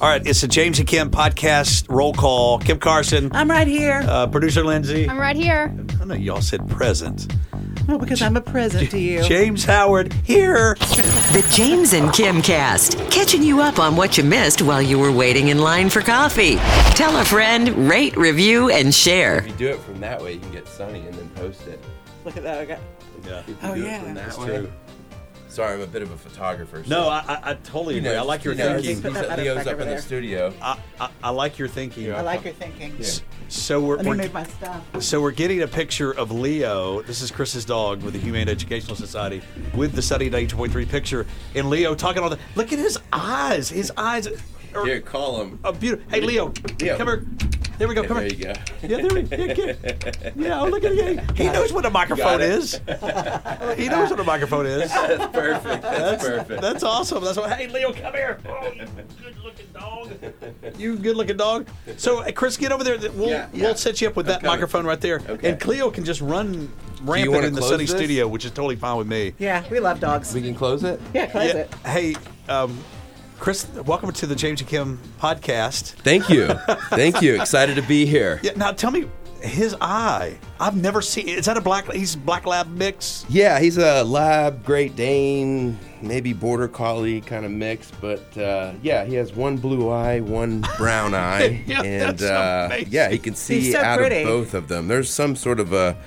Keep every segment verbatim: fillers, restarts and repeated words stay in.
All right, it's the James and Kim podcast roll call. Kim Carson. I'm right here. Uh, producer Lindsay. I'm right here. I know y'all said present. Well, because I'm a present to you. James Howard here. The James and Kim cast, catching you up on what you missed while you were waiting in line for coffee. Tell a friend, rate, review, and share. If you do it from that way, you can get Sunny and then post it. Look at that. I got... Yeah. If you Oh, do yeah. it from that That's way. true. Sorry, I'm a bit of a photographer. So No, I, I, I totally agree. I like your you know, thinking. He's, Put that he's, letter Leo's back up over in the there. studio. I, I, I like your thinking. I like your thinking. Yeah. So we're, Let me we're move my stuff. so we're getting a picture of Leo. This is Chris's dog with the Humane Educational Society with the Sunny Day two point three picture. And Leo talking all the. Look at his eyes. His eyes are Here, call him. a beautiful. Hey, Leo, Leo. come here. There we go. Come there here. you go. Yeah, there we go. Yeah, yeah, oh, look at him. He knows what a microphone it. is. He knows what a microphone is. That's perfect. That's, perfect. That's awesome. That's what. Hey, Leo, come here. Oh, you good-looking dog. You good-looking dog. So, hey, Chris, get over there. We'll Yeah, yeah. we'll set you up with that I'm coming. microphone right there, Okay. and Cleo can just run rampant wanna in the close Sunny this? studio, which is totally fine with me. Yeah, we love dogs. We can close it? Yeah, close Yeah. it. Hey, um, Chris, welcome to the James and Kim podcast. Thank you. Thank you. Excited to be here. Yeah. Now, tell me. His eye. I've never seen. Is that a black? He's black lab mix. Yeah, he's a lab, Great Dane, maybe Border Collie kind of mix, but uh, yeah, he has one blue eye, one brown eye, Yeah, and that's uh, amazing. yeah, he can see He's so out pretty. of both of them. There's some sort of a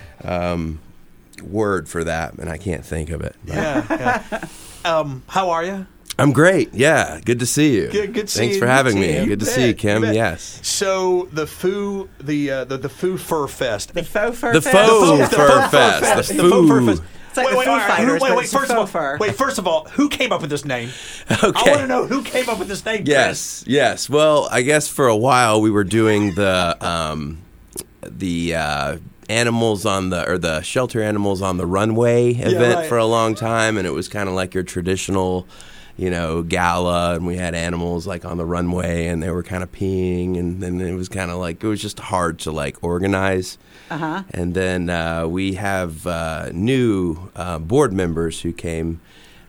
um, word for that, and I can't think of it. Yeah. yeah. Um, how are you? I'm great. Yeah, good to see you. Good, good Thanks seeing for you, having too. me. You Good to bet, see you, you Kim. bet. Yes. So the Foo, the uh, the the Foo Fur Fest. The faux fur The fest. faux The fur Fur fest. Fest. The The Faux Fur foo. Fest. It's like wait, the wait, Foo all right, Fighters, wait, but wait. it's the First of faux all, fur. wait. First of all, who came up with this name? Okay. I want to know who came up with this name. Chris. Yes, yes. Well, I guess for a while we were doing the um, the uh, animals on the or the shelter animals on the runway event right. for a long time, and it was kind of like your traditional, you know, gala, and we had animals like on the runway, and they were kind of peeing, and then it was kind of like it was just hard to like organize. Uh-huh. And then uh, we have uh, new uh, board members who came,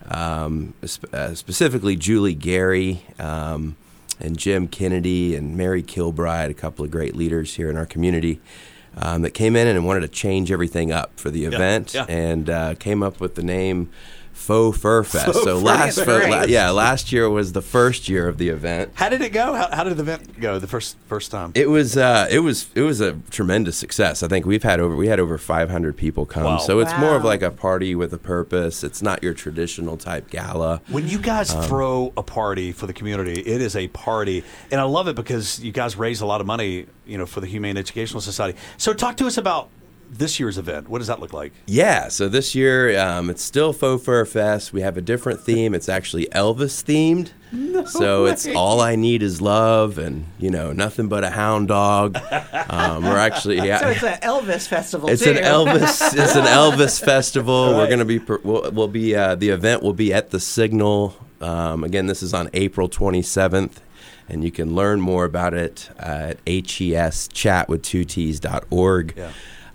um, sp- uh, specifically Julie Gary um, and Jim Kennedy and Mary Kilbride, a couple of great leaders here in our community um, that came in and wanted to change everything up for the event yeah. and uh, came up with the name Faux Fur Fest. Faux so Fur last, Fest. fir- la- yeah, last year was the first year of the event. How did it go? How, how did the event go the first first time? It was uh, it was it was a tremendous success. I think we've had over we had over five hundred people come. Wow. So it's more of Wow. like a party with a purpose. It's not your traditional type gala. When you guys Um, throw a party for the community, it is a party, and I love it because you guys raise a lot of money, you know, for the Humane Educational Society. So talk to us about this year's event. What does that look like? Yeah, so this year um, it's still Faux Fur Fest. We have a different theme. It's actually Elvis themed. so it's All I Need Is Love and, you know, Nothing But a Hound Dog. Um, we're actually, yeah. So it's an Elvis festival, It's too. an Elvis. It's an Elvis festival. We're going to be. per- We'll, we'll be. Uh, the event will be at the Signal. Um, again, this is on April twenty-seventh, and you can learn more about it at hes chat with two t's dot org. Yeah.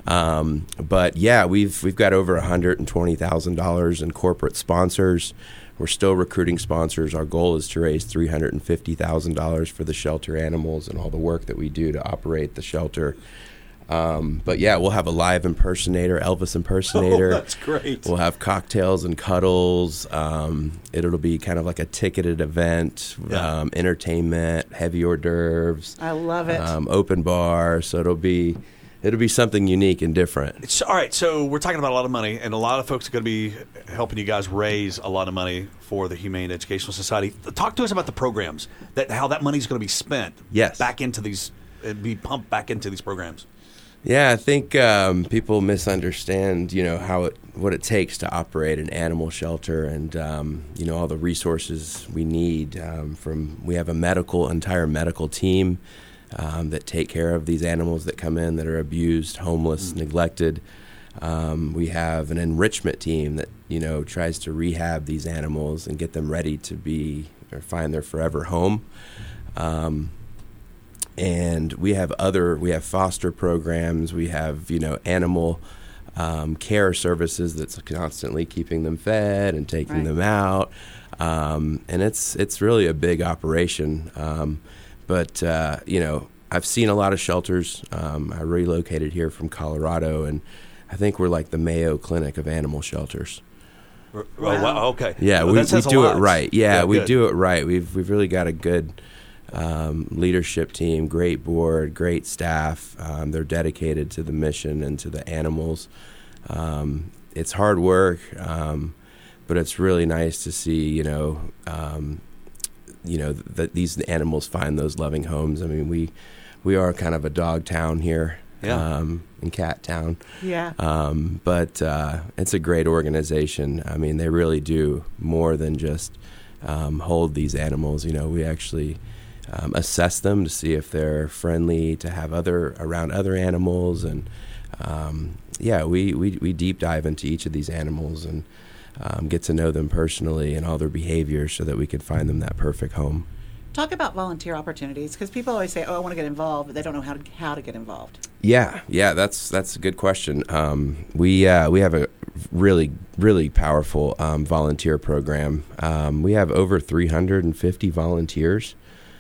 Um, but yeah, we've we've got over one hundred and twenty thousand dollars in corporate sponsors. We're still recruiting sponsors. Our goal is to raise three hundred and fifty thousand dollars for the shelter animals and all the work that we do to operate the shelter. Um, but yeah, we'll have a live impersonator, Elvis impersonator. Oh, that's great. We'll have cocktails and cuddles. Um, it'll be kind of like a ticketed event, Yeah. um, entertainment, heavy hors d'oeuvres, I love it. um, open bar. So it'll be it'll be something unique and different. It's, all right, so we're talking about a lot of money, and a lot of folks are going to be helping you guys raise a lot of money for the Humane Educational Society. Talk to us about the programs, that how that money is going to be spent Yes. back into these, and be pumped back into these programs. Yeah, I think um, people misunderstand, you know, how it what it takes to operate an animal shelter, and um, you know all the resources we need. Um, from we have a medical entire medical team um, that take care of these animals that come in that are abused, homeless, neglected. Um, we have an enrichment team that you know tries to rehab these animals and get them ready to be or find their forever home. Um, And we have other, we have foster programs, we have, you know, animal um, care services that's constantly keeping them fed and taking Right. them out. Um, and it's it's really a big operation. Um, but, uh, you know, I've seen a lot of shelters. Um, I relocated here from Colorado, and I think we're like the Mayo Clinic of animal shelters. Oh, wow. Okay. Yeah, Well, we, that says we a do lot. it right. Yeah, Yeah, we good. do it right. We've we've really got a good um, leadership team, great board, great staff. Um, they're dedicated to the mission and to the animals. Um, it's hard work, um, but it's really nice to see, you know, um, you know, that these animals find those loving homes. I mean, we we are kind of a dog town here. Yeah. Um, in Cat Town. Yeah. Um, but uh, it's a great organization. I mean, they really do more than just um, hold these animals. You know, we actually um, assess them to see if they're friendly to have other around other animals, and um, yeah, we, we we deep dive into each of these animals and um, get to know them personally and all their behaviors, so that we can find them that perfect home. Talk about volunteer opportunities, because people always say, "Oh, I want to get involved," but they don't know how to how to get involved. Yeah, yeah, that's that's a good question. Um, we uh, we have a really really powerful um, volunteer program. Um, we have over three hundred fifty volunteers.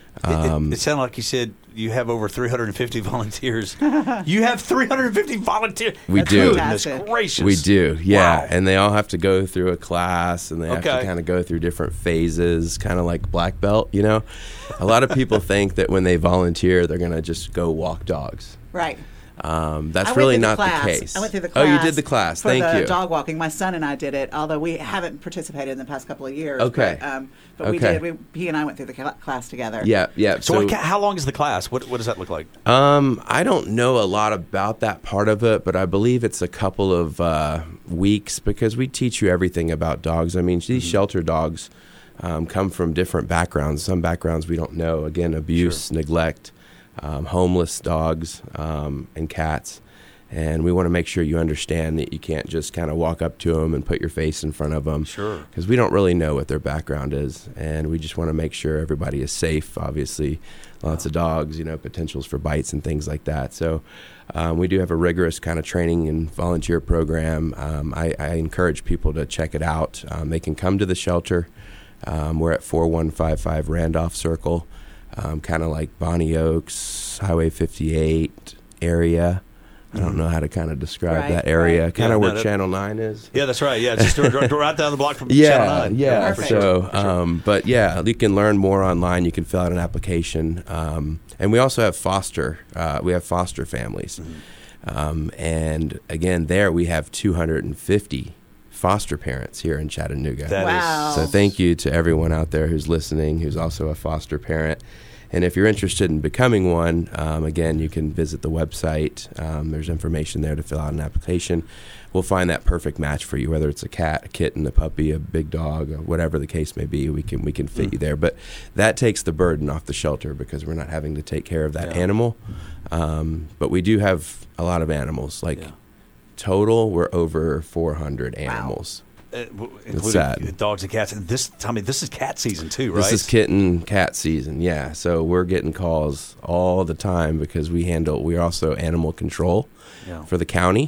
Um, it, it, it sounded like you said you have over three hundred fifty volunteers. You have three hundred fifty volunteers. We That's do. Goodness fantastic. gracious. We do, yeah, Wow. and they all have to go through a class, and they have Okay. to kind of go through different phases, kind of like black belt. You know, a lot of people think that when they volunteer, they're going to just go walk dogs. Right. Um, that's I went really through the not the, class. case. I went through the Oh, class. you did the class. for Thank the you. dog walking. My son and I did it, although we haven't participated in the past couple of years. Okay. But, um, but we Okay. did. We, he and I went through the cla- class together. Yeah, yeah. So, what, ca- how long is the class? What what does that look like? Um, I don't know a lot about that part of it, but I believe it's a couple of uh, weeks, because we teach you everything about dogs. I mean, these shelter dogs um, come from different backgrounds. Some backgrounds we don't know. Again, abuse, neglect, um, homeless dogs, um, and cats. And we want to make sure you understand that you can't just kind of walk up to them and put your face in front of them. Sure. Because we don't really know what their background is. And we just want to make sure everybody is safe, obviously. Lots of dogs, you know, potentials for bites and things like that. So um, we do have a rigorous kind of training and volunteer program. Um, I, I encourage people to check it out. Um, they can come to the shelter. Um, we're at four one five five Randolph Circle, um, kind of like Bonnie Oaks, Highway fifty-eight area. I don't know how to kind of describe Right, that area. right. Kind Yeah, of no, where that- Channel nine is. Yeah, that's right. Yeah, just right right down the block from Channel Yeah, nine. yeah. Perfect. So, um, but yeah, you can learn more online. You can fill out an application, um, and we also have foster. Uh, we have foster families, um, and again, there we have two hundred fifty foster parents here in Chattanooga. That is- Wow. So thank you to everyone out there who's listening, who's also a foster parent. And if you're interested in becoming one, um, again, you can visit the website. Um, there's information there to fill out an application. We'll find that perfect match for you, whether it's a cat, a kitten, a puppy, a big dog, or whatever the case may be. We can we can fit you there. But that takes the burden off the shelter, because we're not having to take care of that Yeah. animal. Um, but we do have a lot of animals. Like Yeah. total, we're over four hundred animals. Uh, w- including sad. dogs and cats. And this, Tommy, this is cat season too, right? This is kitten cat season, yeah. So we're getting calls all the time, because we handle, we're also animal control Yeah. for the county.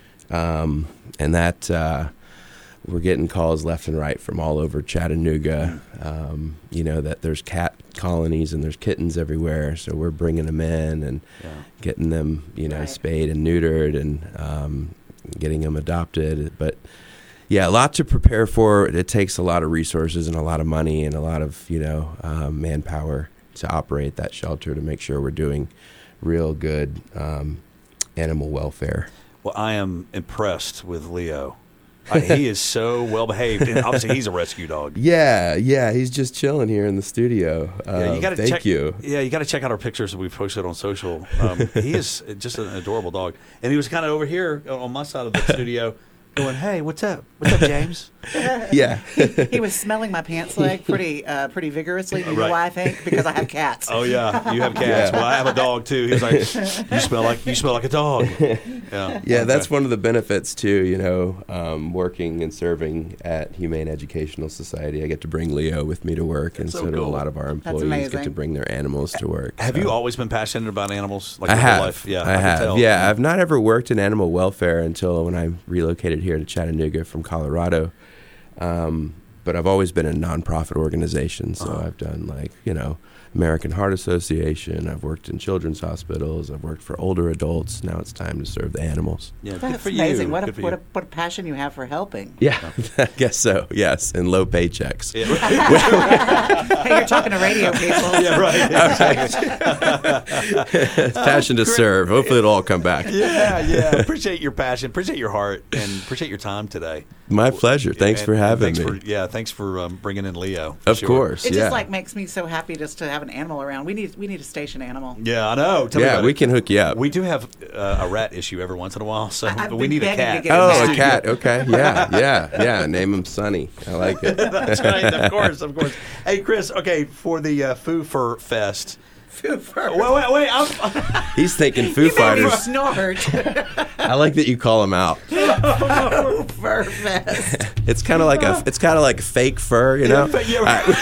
Um, and that, uh, we're getting calls left and right from all over Chattanooga, um, you know, that there's cat colonies and there's kittens everywhere. So we're bringing them in and Yeah. getting them, you know, Right. spayed and neutered, and um, getting them adopted. But yeah, a lot to prepare for. It takes a lot of resources and a lot of money and a lot of, you know, um, manpower to operate that shelter, to make sure we're doing real good um, animal welfare. Well, I am impressed with Leo. I, he is so well behaved, and obviously he's a rescue dog. Yeah, yeah, he's just chilling here in the studio. Uh, Yeah, you got to thank check. you. Yeah, you got to check out our pictures that we've posted on social. Um, he is just an adorable dog, and he was kind of over here on my side of the studio, going, "Hey, what's up? What's up, James?" Yeah. He was smelling my pants leg pretty uh, pretty vigorously. You know Right. why, I think? Because I have cats. Oh yeah, you have cats. Yeah. Well, I have a dog too. He was like, "You smell like you smell like a dog." Yeah, Yeah, that's Okay. one of the benefits too. You know, um, working and serving at Humane Educational Society, I get to bring Leo with me to work, and so so, do a cool. lot of our employees amazing. get to bring their animals to work. Have so. you always been passionate about animals? Like I your whole have. life? Yeah, I, can have. tell. Yeah, I've not ever worked in animal welfare until when I relocated here to Chattanooga from Colorado. Um, but I've always been in nonprofit organizations, so Uh-huh. I've done like you know American Heart Association. I've worked in children's hospitals. I've worked for older adults. Now it's time to serve the animals. Yeah, good That's for amazing. you. What a, Good for what, you. a, what a passion you have for helping. Yeah, I guess so. Yes, and low paychecks. Hey, you're talking to radio people. Yeah, right. Passion to serve. Hopefully, it'll all come back. Yeah, yeah. Appreciate your passion. Appreciate your heart, and appreciate your time today. My pleasure. Thanks And- for and having thanks me. For, yeah, thanks for um, bringing in Leo. for Of sure. course. It yeah. just like makes me so happy just to have an animal around. We need we need a station animal. Yeah, I know. Tell me Yeah, about we it. can hook you up. We do have uh, a rat issue every once in a while, so I've we been need a begging to cat. get a Oh, cat. a cat. Okay. Yeah, yeah, yeah. Name him Sonny. I like it. That's right. Of course, of course. Hey, Chris. Okay, for the uh, Foo Fur Fest. Foo Fur. Wait, wait, wait. I'm, He's thinking Foo You made me Fighters. snort. I like that you call him out. Foo Fur Fest. It's kind of like a. It's kind of like fake fur, you know. Yeah, right.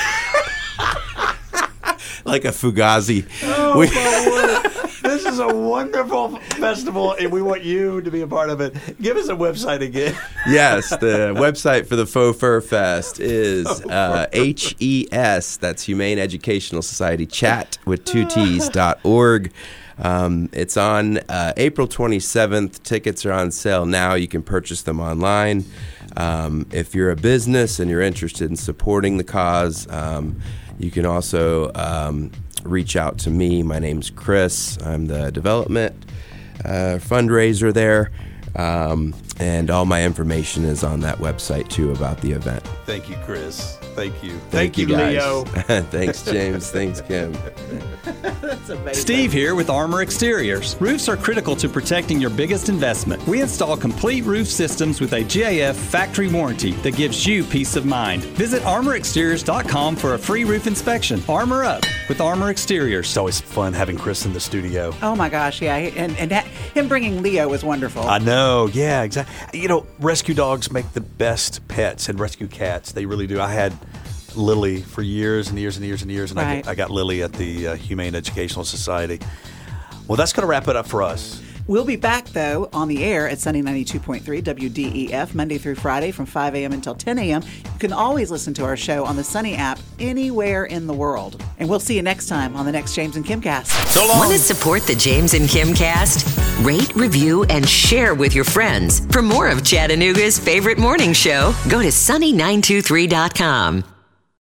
Like a Fugazi. Oh, We- my word. This is a wonderful festival, and we want you to be a part of it. Give us a website again. Yes, the website for the Faux Fur Fest is uh, H E S. That's Humane Educational Society Chat with two T's dot org. Um, it's on uh, April twenty-seventh. Tickets are on sale now. You can purchase them online. Um, if you're a business and you're interested in supporting the cause, um, you can also um, reach out to me. My name's Chris. I'm the development uh, fundraiser there. Um, and all my information is on that website, too, about the event. Thank you, Chris. Thank you. Thank, you, Leo. guys. Thanks, James. Thanks, Kim. That's amazing. Steve here with Armor Exteriors. Roofs are critical to protecting your biggest investment. We install complete roof systems with a G A F factory warranty that gives you peace of mind. Visit armor exteriors dot com for a free roof inspection. Armor up with Armor Exteriors. It's always fun having Chris in the studio. Oh my gosh, yeah, and and that, him bringing Leo was wonderful. I know. Yeah, exactly. You know, rescue dogs make the best pets, and rescue cats. They really do. I had Lily for years and years and years and years, and Right. I, I got Lily at the uh, Humane Educational Society. Well, that's going to wrap it up for us. We'll be back, though, on the air at Sunny ninety-two point three W D E F, Monday through Friday from five a.m. until ten a.m. You can always listen to our show on the Sunny app anywhere in the world. And we'll see you next time on the next James and Kim Cast. So long. Want to support the James and Kim cast? Rate, review, and share with your friends. For more of Chattanooga's favorite morning show, go to sunny nine two three dot com.